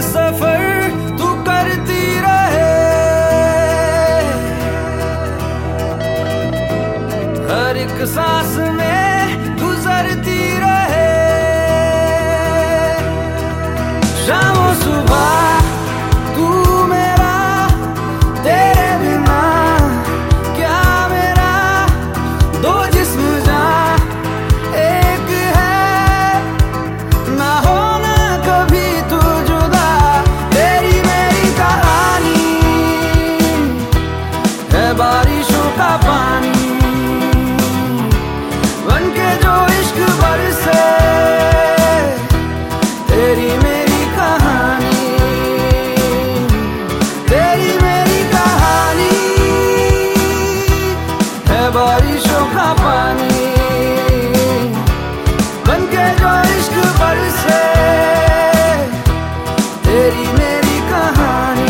सफर तू करती रहे, हर एक सांस में गुजरती रहे। शामों सुबह तू मेरा, तेरे बिना क्या मेरा, दो जिस्म जान एक है, ना होना कभी तू जुदा। तेरी मेरी कहानी है बारिशों का पानी, बनके जो इश्क बरसे, तेरी मेरी कहानी, तेरी मेरी कहानी है बारिशों का पानी, बनके जो इश्क बरसे, तेरी मेरी कहानी।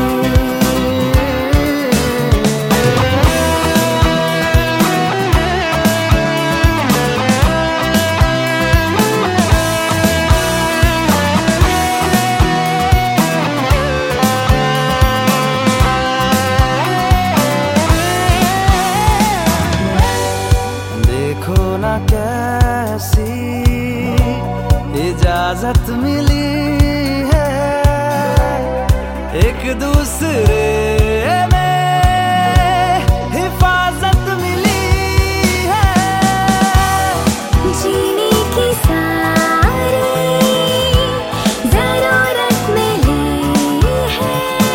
देखो ना कैसी इजाजत मिली है, एक दूसरे में हिफाजत मिली है। जीने की सारी जरूरत मिली है,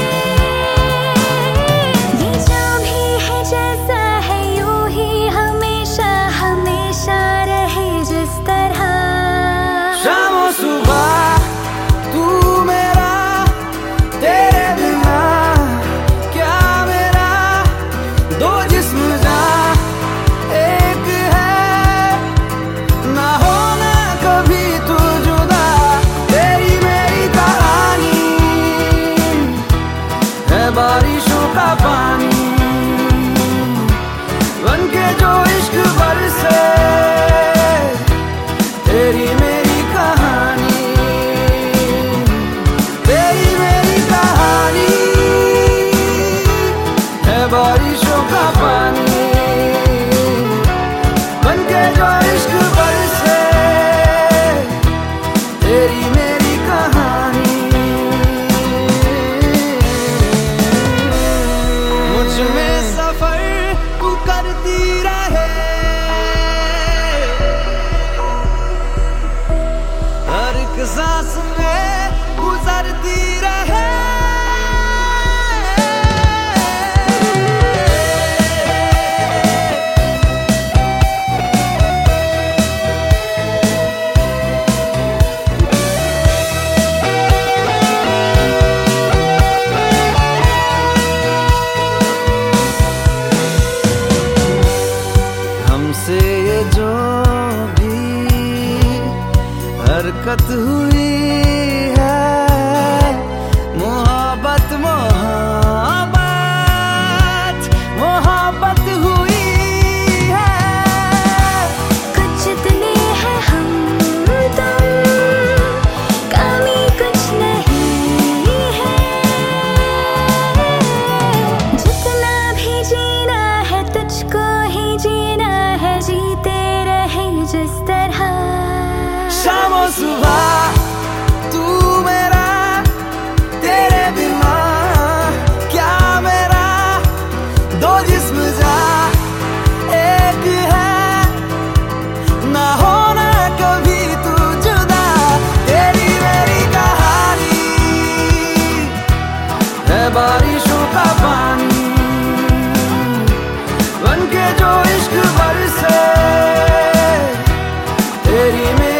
ये जो भी है जैसा है यूं ही हमेशा हमेशा रहे जिस तरह। शामों सुबह तू मेरा, तेरे बिना क्या मेरा, दो जिस्म जान एक है, ना होना कभी तू जुदा। तेरी मेरी कहानी है बारिशों का पानी, बनके जो इश्क बरसे, तेरी मेरी कहानी, तेरी मेरी कहानी है बारिशों का पानी, बनके जो इश्क बरसे, तेरी मेरी कहानी। मुझ में सफर तू करती रहे, हर एक सांस में गुजरती रहे। हमसे ये जो भी हरकत हुई है, मोहब्बत मोहब्बत मोहब्बत हुई है। कुछ इतने हैं हम तुम, कमी कुछ नहीं है, जितना भी जीना है तुझको ही जीना है, जीते रहे जिस तरह। शामों सुबह तू मेरा, तेरे बिना क्या मेरा, दो जिस्म जान एक है, ना होना कभी तू जुदा। तेरी मेरी कहानी है बारिशों का पानी, बनके जो इश्क बरसे, तेरी मेरी